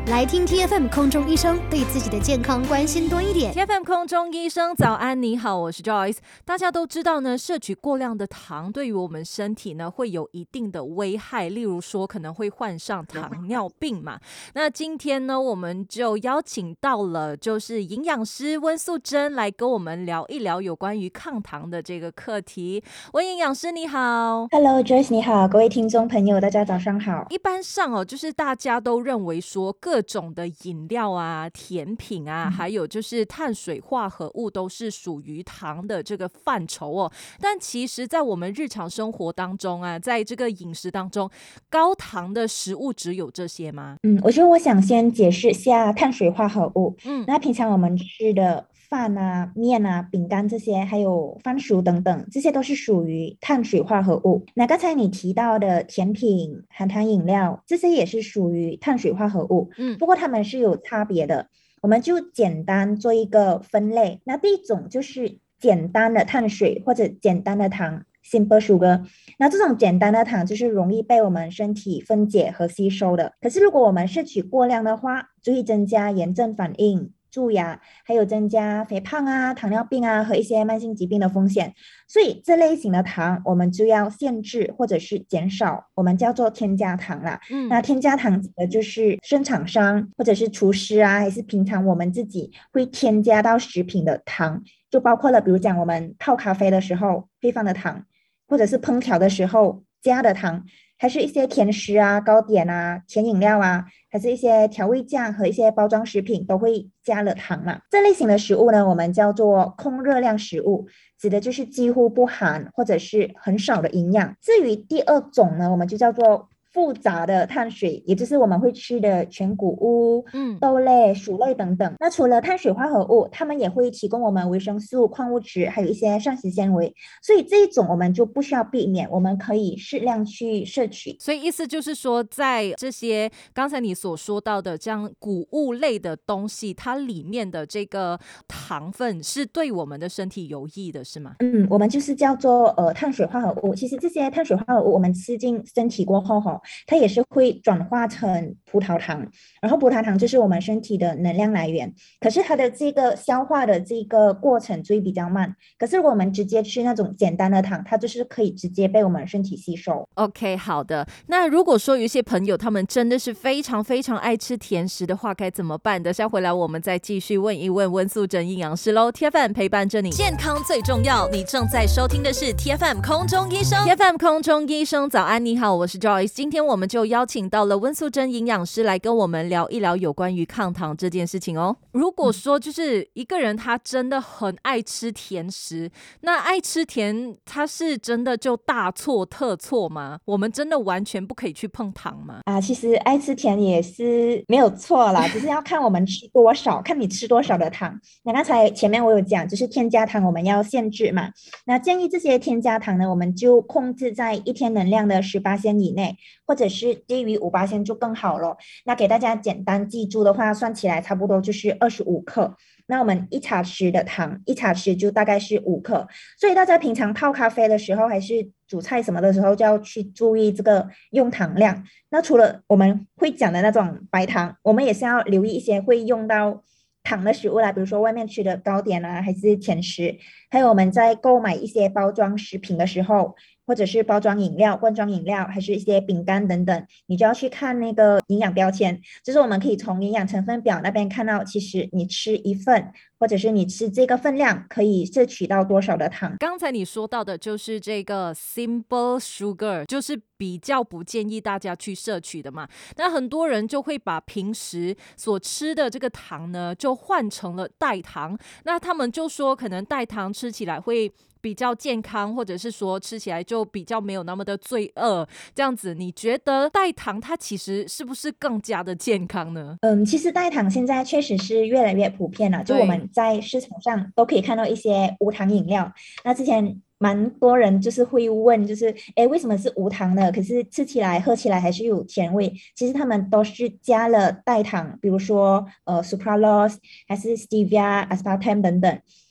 来听 TFM 空中医生，对自己的健康关心多一点。 TFM 空中医生早安，你好，我是 Joyce。 大家都知道呢，摄取过量的糖对于我们身体呢会有一定的危害，例如说可能会患上糖尿病嘛。那今天呢，我们就邀请到了就是营养师温素珍来跟我们聊一聊有关于抗糖的这个课题。温营养师你好。 Hello Joyce， 你好，各位听众朋友，大家早上好。 一般上哦，就是大家都认为说各种的饮料啊、甜品啊，还有就是碳水化合物都是属于糖的这个范畴哦。但其实在我们日常生活当中啊，在这个饮食当中，高糖的食物只有这些吗？ 我觉得我想先解释下碳水化合物。那平常我们吃的饭啊、面啊、饼干这些，还有番薯等等，这些都是属于碳水化合物。那刚才你提到的甜品、含糖饮料，这些也是属于碳水化合物。不过它们是有差别的，我们就简单做一个分类。那第一种就是简单的碳水或者简单的糖。Simple sugar， 那这种简单的糖就是容易被我们身体分解和吸收的。可是如果我们摄取过量的话，就会增加炎症反应、蛀牙，还有增加肥胖啊、糖尿病啊和一些慢性疾病的风险。所以这类型的糖我们就要限制或者是减少，我们叫做添加糖啦。那添加糖指的就是生产商或者是厨师啊，还是平常我们自己会添加到食品的糖，就包括了比如讲我们泡咖啡的时候配放的糖，或者是烹调的时候加的糖，还是一些甜食啊、糕点啊、甜饮料啊，还是一些调味酱和一些包装食品都会加了糖嘛。这类型的食物呢，我们叫做空热量食物，指的就是几乎不含或者是很少的营养。至于第二种呢，我们就叫做复杂的碳水，也就是我们会吃的全谷物、豆类、薯类等等。那除了碳水化合物，它们也会提供我们维生素、矿物质，还有一些膳食纤维。所以这一种我们就不需要避免，我们可以适量去摄取。 所以意思就是说，在这些刚才你所说到的这样谷物类的东西，它里面的这个糖分是对我们的身体有益的，是吗？ 我们就是叫做碳水化合物。其实这些碳水化合物我们吃进身体过后它也是会转化成葡萄糖，然后葡萄糖就是我们身体的能量来源。可是它的这个消化的这个过程就会比较慢。可是如果我们直接吃那种简单的糖，它就是可以直接被我们身体吸收。 OK， 好的。那如果说有一些朋友他们真的是非常非常爱吃甜食的话，该怎么办？等下回来我们再继续问一问温素珍营养师咯。 TFM 陪伴着你，健康最重要。你正在收听的是 TFM 空中医生。 TFM 空中医生早安，你好，我是 Joyce。 今天我们就邀请到了温素珍营养师来跟我们聊一聊有关于抗糖这件事情哦。如果说就是一个人他真的很爱吃甜食，那爱吃甜他是真的就大错特错吗？我们真的完全不可以去碰糖吗？ 其实爱吃甜也是没有错啦，只是要看我们吃多少，看你吃多少的糖。那刚才前面我有讲，就是添加糖我们要限制嘛。那建议这些添加糖呢，我们就控制在一天能量的10%以内，或者是低于5%就更好了。那给大家简单记住的话，算起来差不多就是25克。那我们1茶匙的糖，1茶匙就大概是5克。所以大家平常泡咖啡的时候，还是煮菜什么的时候，就要去注意这个用糖量。那除了我们会讲的那种白糖，我们也是要留意一些会用到糖的食物啦，比如说外面吃的糕点啊，还是甜食，还有我们在购买一些包装食品的时候，或者是包装饮料、罐装饮料，还是一些饼干等等，你就要去看那个营养标签，就是我们可以从营养成分表那边看到，其实你吃一份，或者是你吃这个分量，可以摄取到多少的糖。 刚才你说到的就是这个 simple sugar， 就是比较不建议大家去摄取的嘛。那很多人就会把平时所吃的这个糖呢，就换成了代糖。那他们就说，可能代糖吃起来会比较健康，或者是说吃起来就比较没有那么的罪恶，这样子。你觉得代糖它其实是不是更加的健康呢？ 其实代糖现在确实是越来越普遍了，就我们在市场上都可以看到一些无糖饮料。那之前蛮多人就是会问，就是为什么是无糖的，可是吃起来喝起来还是有甜味？其实他们都是加了代糖，比如说sucralose还是 stevia、aspartame 等等。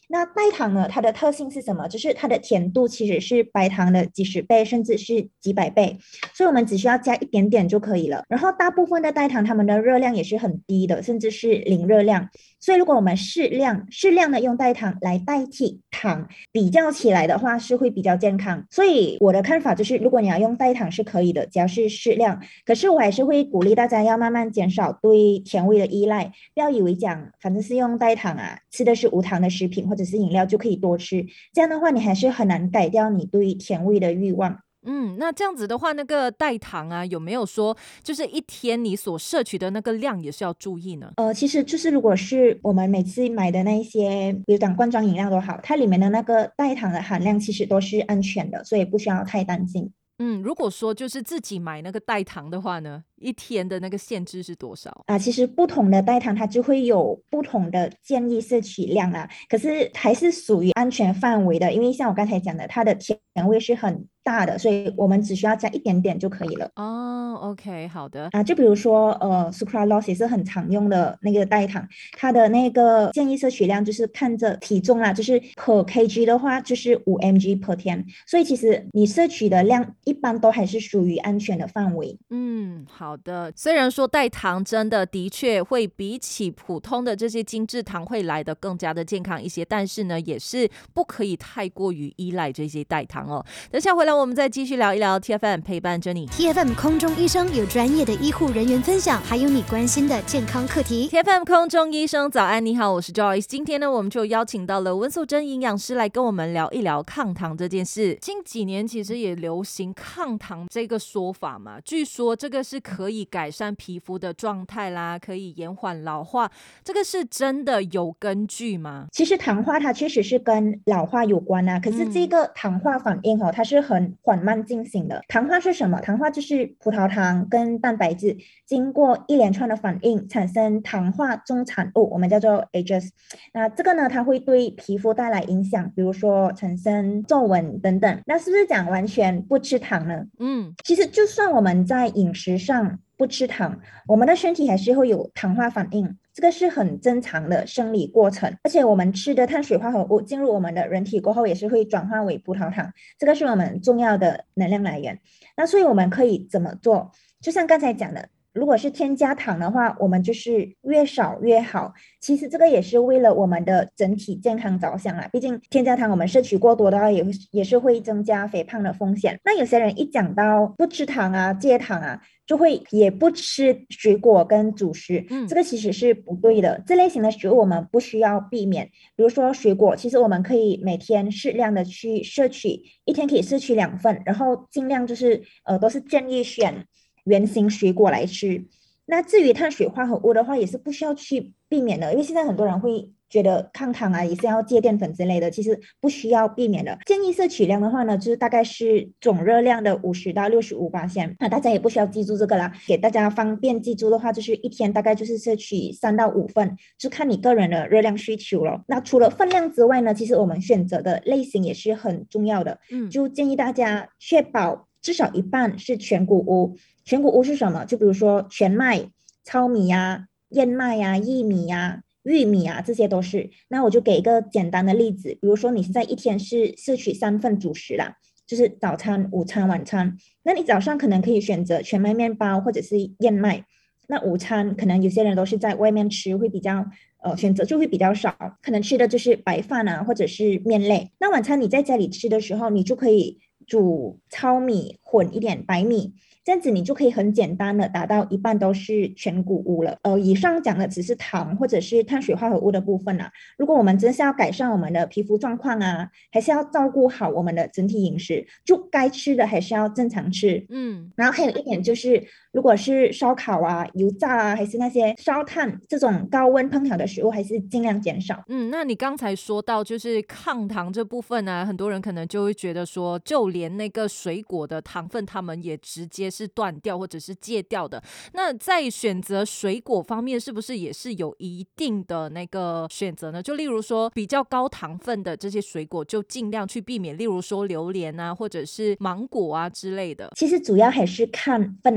那代糖呢，它的特性是什么？就是它的甜度其实是白糖的几十倍，甚至是几百倍，所以我们只需要加一点点就可以了。然后大部分的代糖，它们的热量也是很低的，甚至是零热量。所以如果我们适量的用代糖来代替糖，比较起来的话是会比较健康。所以我的看法就是，如果你要用代糖是可以的，只要是适量。可是我还是会鼓励大家要慢慢减少对甜味的依赖，不要以为讲反正是用代糖啊，吃的是无糖的食品或者是饮料就可以多吃，这样的话你还是很难改掉你对甜味的欲望。 那这样子的话，那个代糖啊，有没有说就是一天你所摄取的那个量也是要注意呢？ 其实就是如果是我们每次买的那一些，比如讲罐装饮料都好，它里面的那个代糖的含量其实都是安全的，所以不需要太担心。 如果说就是自己买那个代糖的话呢，一天的那个限制是多少啊？其实不同的代糖它就会有不同的建议摄取量啊，可是还是属于安全范围的，因为像我刚才讲的，它的甜味是很大的，所以我们只需要加一点点就可以了。 OK， 好的啊，就比如说sucralose 也是很常用的那个代糖，它的那个建议摄取量就是看着体重啦，就是 per kg 的话就是5 mg per 天，所以其实你摄取的量一般都还是属于安全的范围。 好的。虽然说代糖真的确会比起普通的这些精制糖会来得更加的健康一些，但是呢，也是不可以太过于依赖这些代糖哦。等下回来我们再继续聊一聊 TFM 陪伴着你。 TFM 空中医生有专业的医护人员分享，还有你关心的健康课题。 TFM 空中医生早安，你好，我是 Joyce。 今天呢，我们就邀请到了温素珍营养师来跟我们聊一聊抗糖这件事。近几年其实也流行抗糖这个说法嘛，据说这个是可以改善皮肤的状态啦，可以延缓老化，这个是真的有根据吗？ 其实糖化它确实是跟老化有关啊，可是这个糖化反应它是很缓慢进行的。糖化是什么？糖化就是葡萄糖跟蛋白质经过一连串的反应产生糖化中产物，我们叫做 AGEs。 那这个呢，它会对皮肤带来影响，比如说产生皱纹等等。那是不是讲完全不吃糖呢？其实就算我们在饮食上不吃糖，我们的身体还是会有糖化反应，这个是很正常的生理过程。而且我们吃的碳水化合物进入我们的人体过后，也是会转化为葡萄糖，这个是我们重要的能量来源。那所以我们可以怎么做？就像刚才讲的，如果是添加糖的话，我们就是越少越好。其实这个也是为了我们的整体健康着想啦，毕竟添加糖我们摄取过多的话，也是会增加肥胖的风险。那有些人一讲到不吃糖啊、戒糖啊，就会也不吃水果跟主食，这个其实是不对的。这类型的食物我们不需要避免，比如说水果，其实我们可以每天适量的去摄取，一天可以摄取2份，然后尽量就是都是建议选原型水果来吃。那至于碳水化合物的话，也是不需要去避免的，因为现在很多人会觉得抗糖啊，也是要戒淀粉之类的，其实不需要避免的。建议摄取量的话呢，就是大概是总热量的50到65%。那大家也不需要记住这个啦，给大家方便记住的话，就是一天大概就是摄取3到5份，就看你个人的热量需求了。那除了分量之外呢，其实我们选择的类型也是很重要的，就建议大家确保至少一半是全谷物。全谷物是什么？就比如说全麦、糙米啊、燕麦啊、薏米啊、玉米啊，这些都是。那我就给一个简单的例子，比如说你现在一天是摄取3份主食啦，就是早餐、午餐、晚餐。那你早上可能可以选择全麦面包或者是燕麦。那午餐可能有些人都是在外面吃，会比较选择就会比较少，可能吃的就是白饭啊或者是面类。那晚餐你在家里吃的时候，你就可以煮糙米混一点白米，这样子你就可以很简单的达到一半都是全谷物了。以上讲的只是糖或者是碳水化合物的部分啊。如果我们真是要改善我们的皮肤状况啊，还是要照顾好我们的整体饮食，就该吃的还是要正常吃。然后还有一点就是，如果是烧烤啊、油炸啊，还是那些烧炭这种高温烹调的食物，还是尽量减少。 那你刚才说到就是抗糖这部分啊，很多人可能就会觉得说，就连那个水果的糖分他们也直接是断掉或者是戒掉的。那在选择水果方面，是不是也是有一定的那个选择呢？就例如说比较高糖分的这些水果，就尽量去避免，例如说榴莲啊，或者是芒果啊之类的。 其实主要还是看分量，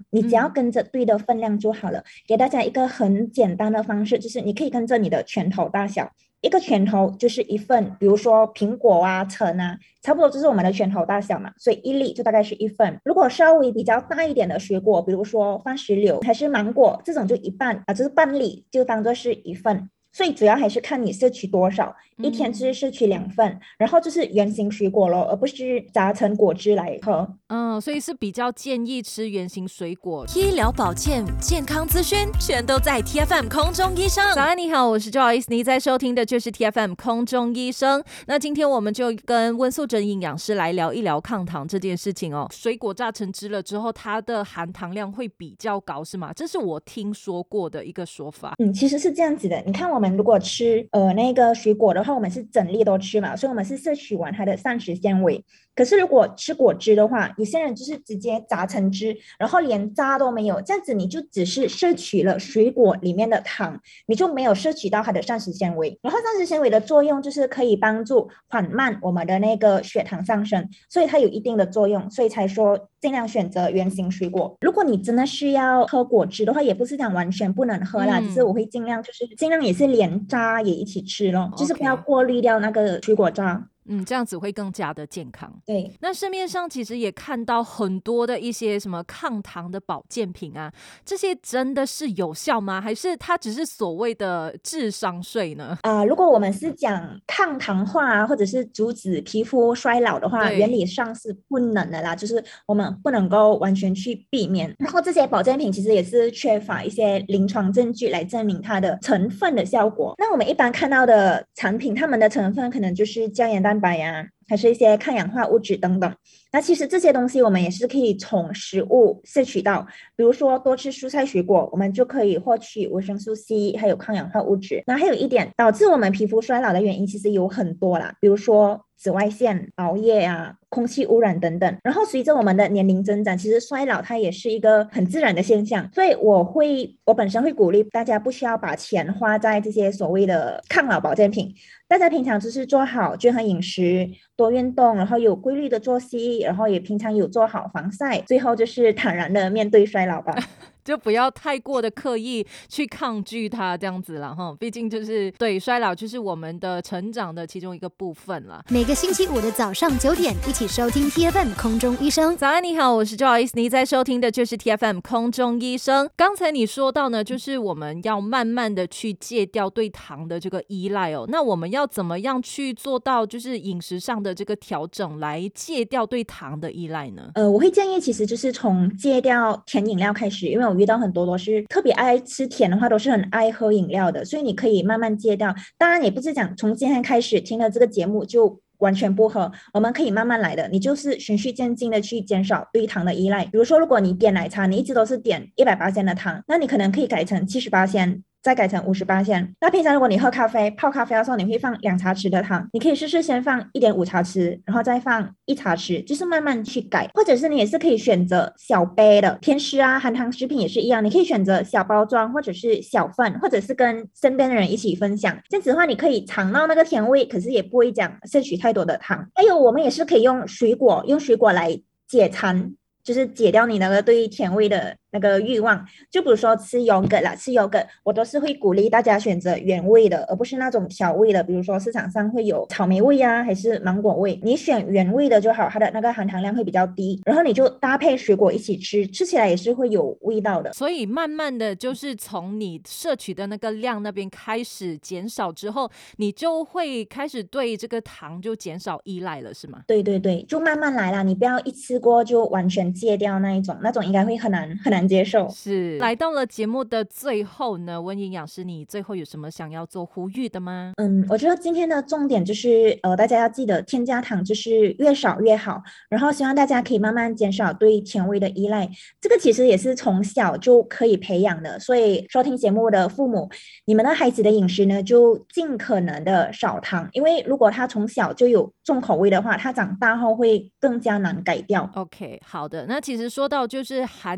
你只要跟着对的分量就好了。给大家一个很简单的方式，就是你可以跟着你的拳头大小，一个拳头就是1份，比如说苹果啊、橙啊，差不多就是我们的拳头大小嘛，所以1粒就大概是1份。如果稍微比较大一点的水果，比如说番石榴还是芒果，这种就一半啊，就是半粒，就当做是1份。所以主要还是看你摄取多少，一天只摄取2份，然后就是原型水果咯，而不是榨成果汁来喝。 所以是比较建议吃原型水果。医疗保健、健康资讯全都在 TFM 空中医生。早安，你好，我是 Joyce， 你在收听的就是 TFM 空中医生。那今天我们就跟温素珍营养师来聊一聊抗糖这件事情哦。水果榨成汁了之后，它的含糖量会比较高，是吗？这是我听说过的一个说法。 其实是这样子的。你看，我们如果吃那个水果的话，我们是整粒都吃嘛，所以我们是摄取完它的膳食纤维。可是如果吃果汁的话，有些人就是直接榨成汁，然后连渣都没有，这样子你就只是摄取了水果里面的糖，你就没有摄取到它的膳食纤维。然后膳食纤维的作用就是可以帮助缓慢我们的那个血糖上升，所以它有一定的作用，所以才说尽量选择原型水果。如果你真的是要喝果汁的话，也不是讲完全不能喝啦，只是我会尽量也是连渣也一起吃咯，就是不要过滤掉那个水果渣。 这样子会更加的健康。 对， 那市面上其实也看到很多的一些什么抗糖的保健品啊，这些真的是有效吗？还是它只是所谓的智商税呢？ 如果我们是讲抗糖化或者是阻止皮肤衰老的话，原理上是不能的啦，就是我们不能够完全去避免。然后这些保健品其实也是缺乏一些临床证据来证明它的成分的效果。那我们一般看到的产品，它们的成分可能就是胶原蛋白呀，还是一些抗氧化物质等等。那其实这些东西我们也是可以从食物摄取到，比如说多吃蔬菜水果，我们就可以获取维生素 C 还有抗氧化物质。那还有一点导致我们皮肤衰老的原因其实有很多啦，比如说紫外线、熬夜啊、空气污染等等。然后随着我们的年龄增长，其实衰老它也是一个很自然的现象，所以我本身会鼓励大家不需要把钱花在这些所谓的抗老保健品，大家平常就是做好均衡饮食，多运动，然后有规律的作息，然后也平常有做好防晒，最后就是坦然的面对衰老吧。 就不要太过的刻意去抗拒它这样子啦哈，毕竟就是对衰老就是我们的成长的其中一个部分啦。 每个星期五的早上9点，一起收听 TFM 空中医生。 早安，你好，我是 Joyce， 你在收听的就是 TFM 空中医生。刚才你说到呢，就是我们要慢慢的去戒掉对糖的这个依赖哦。那我们要怎么样去做到就是饮食上的这个调整，来戒掉对糖的依赖呢？ 我会建议其实就是从戒掉甜饮料开始，因为我遇到很多都是特别爱吃甜的话，都是很爱喝饮料的，所以你可以慢慢戒掉。当然也不是讲从今天开始听了这个节目就完全不喝，我们可以慢慢来的，你就是循序渐进的去减少对糖的依赖。比如说如果你点奶茶，你一直都是点100%的糖，那你可能可以改成70%，再改成50%。那平常如果你喝咖啡，泡咖啡的时候你会放2茶匙的糖，你可以试试先放1.5茶匙，然后再放1茶匙，就是慢慢去改。或者是你也是可以选择小杯的甜食啊，含糖食品也是一样，你可以选择小包装或者是小份，或者是跟身边的人一起分享。这样子的话你可以尝到那个甜味，可是也不会讲摄取太多的糖。还有我们也是可以用水果来解馋，就是解掉你那个对甜味的那个欲望。就比如说吃优格，我都是会鼓励大家选择原味的，而不是那种调味的，比如说市场上会有草莓味啊，还是芒果味，你选原味的就好，它的那个含糖量会比较低，然后你就搭配水果一起吃，吃起来也是会有味道的。 所以慢慢的就是从你摄取的那个量那边开始减少之后，你就会开始对这个糖就减少依赖了，是吗？ 对对对，就慢慢来啦，你不要一次过就完全戒掉那一种应该会很难接受。 是，来到了节目的最后呢，温营养师你最后有什么想要做呼吁的吗？ 我觉得今天的重点就是大家要记得添加糖就是越少越好，然后希望大家可以慢慢减少对甜味的依赖，这个其实也是从小就可以培养的。所以收听节目的父母，你们的孩子的饮食呢就尽可能的少糖，因为如果他从小就有重口味的话，他长大后会更加难改掉。 OK， 好的。那其实说到就是含糖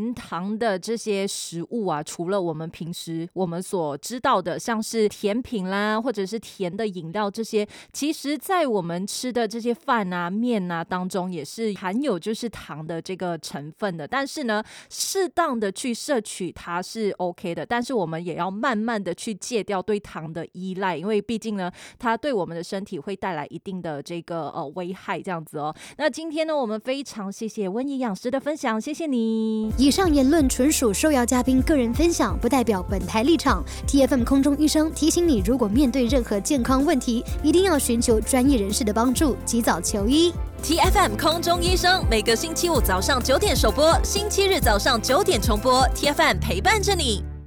糖的这些食物啊，除了我们平时我们所知道的像是甜品啦，或者是甜的饮料这些，其实在我们吃的这些饭啊面啊当中也是含有就是糖的这个成分的，但是呢适当的去摄取它是 OK 的，但是我们也要慢慢的去戒掉对糖的依赖，因为毕竟呢它对我们的身体会带来一定的这个危害这样子哦。那今天呢我们非常谢谢温营养师的分享，谢谢你。 以上言论纯属受邀嘉宾个人分享，不代表本台立场。 TFM 空中医生提醒你，如果面对任何健康问题，一定要寻求专业人士的帮助，及早求医。 TFM 空中医生每个星期五早上9点首播，星期日早上9点重播。TFM 陪伴着你。